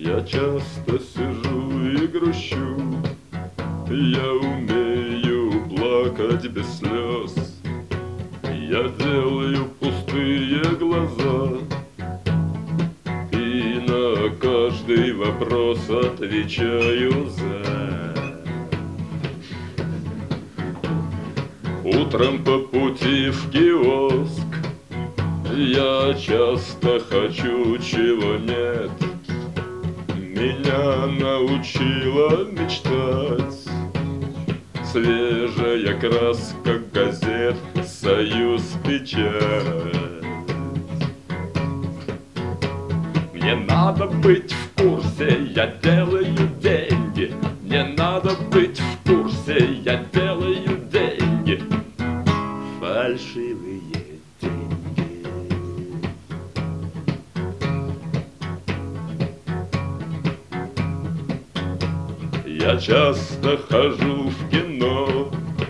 Я часто сижу и грущу, я умею плакать без слез. Я делаю пустые глаза и на каждый вопрос отвечаю «за». Утром по пути в киоск я часто хочу, чего нет. Меня научила мечтать свежая краска газет «Союз Печать». Мне надо быть в курсе, я делаю деньги. Мне надо быть в курсе, я делаю деньги. Фальшивые деньги. Я часто хожу в кино,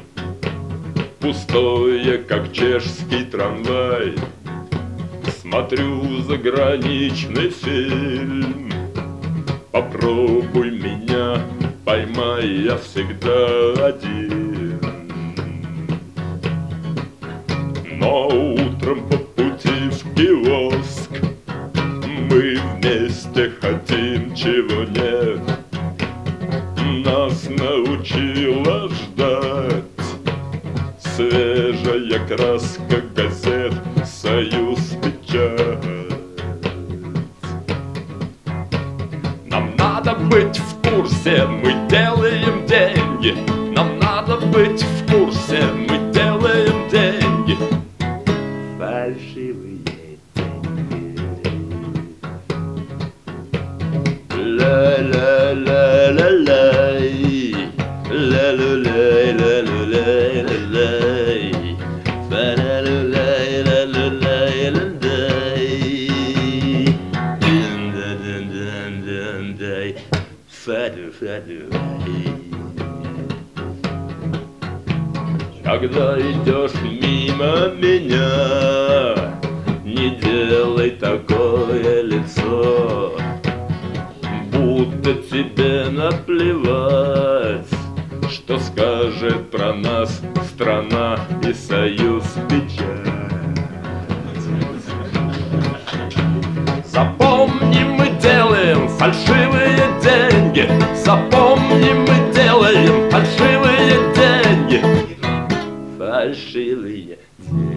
пустое, как чешский трамвай. Смотрю заграничный фильм, попробуй меня, поймай, я всегда один. Но утром по пути в киоск мы вместе хотим, чего нет. Нас научила ждать свежая краска газет «Союз Печать». Нам надо быть в курсе, мы делаем деньги. Нам надо быть в курсе, мы делаем деньги. Фальшивые деньги. Ла-ла-ла-ла-лай, ла-ла-лай-ла-ла-лай-ла-лай, фа-ла-ла-лай-ла-ла-лай-ла-лай, дин-да-дин-дин-дин-дай, фа-ду-фа-ду-ай. Когда идешь мимо меня, не делай такое лицо, будто тебе наплевать, что скажет про нас страна и Союз Печать. Запомни, мы делаем фальшивые деньги. Запомни, мы делаем фальшивые деньги. Фальшивые деньги.